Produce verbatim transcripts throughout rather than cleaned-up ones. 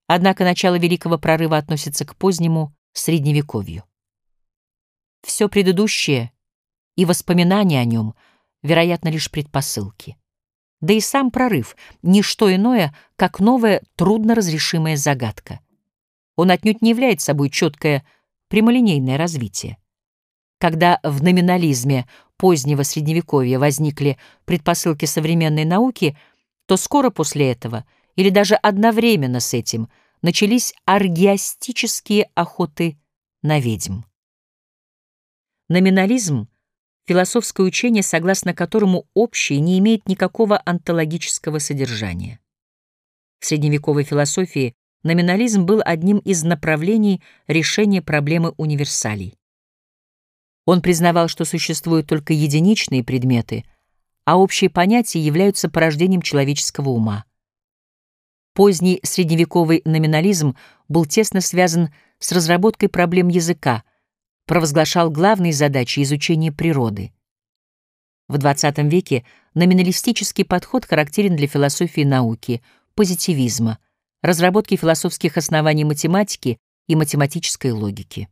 Однако начало Великого прорыва относится к позднему Средневековью. Все предыдущее и воспоминания о нем, вероятно, лишь предпосылки. Да и сам прорыв — не что иное, как новая трудноразрешимая загадка. Он отнюдь не является собой четкое прямолинейное развитие. Когда в номинализме позднего Средневековья возникли предпосылки современной науки, то скоро после этого, или даже одновременно с этим, начались аргиастические охоты на ведьм. Номинализм — философское учение, согласно которому общее не имеет никакого онтологического содержания. В средневековой философии номинализм был одним из направлений решения проблемы универсалей. Он признавал, что существуют только единичные предметы, а общие понятия являются порождением человеческого ума. Поздний средневековый номинализм был тесно связан с разработкой проблем языка, провозглашал главные задачи изучения природы. В двадцатом веке номиналистический подход характерен для философии науки, позитивизма, разработки философских оснований математики и математической логики.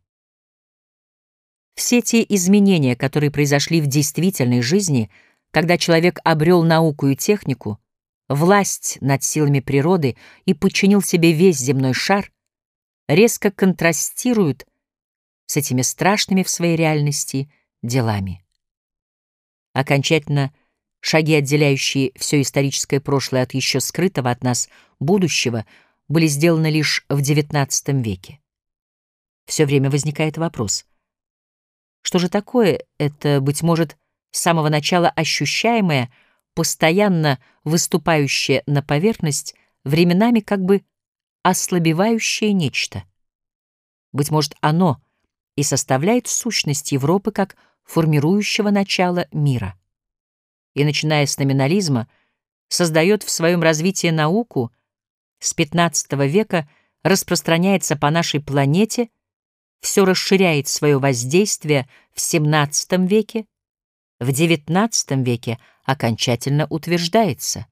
Все те изменения, которые произошли в действительной жизни, когда человек обрел науку и технику, власть над силами природы и подчинил себе весь земной шар, резко контрастируют с этими страшными в своей реальности делами. Окончательно шаги, отделяющие все историческое прошлое от еще скрытого от нас будущего, были сделаны лишь в девятнадцатом веке. Все время возникает вопрос: что же такое это, быть может, с самого начала ощущаемое, постоянно выступающее на поверхность, временами как бы ослабевающее нечто? Быть может, оно и составляет сущность Европы как формирующего начала мира. И, начиная с номинализма, создает в своем развитии науку, с пятнадцатого века распространяется по нашей планете, все расширяет свое воздействие в семнадцатом веке, в девятнадцатом веке окончательно утверждается.